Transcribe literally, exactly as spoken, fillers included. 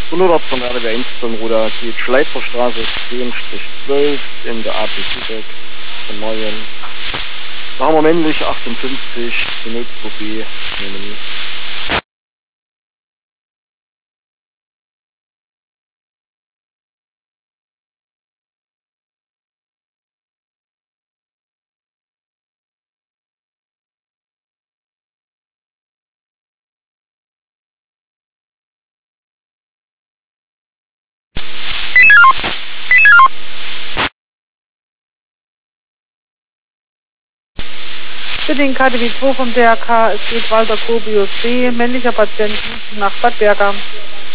Notarztzentrale der Innsbruck-Ruder geht Schleiferstraße zehn zwölf in der A P Lübeck, von Neuen. Da haben wir männlich achtundfünfzig, die null zwei B, nehmen. Für den K D W zwei vom D R K, es geht Walter Grobius B, männlicher Patient nach Bad Bergam.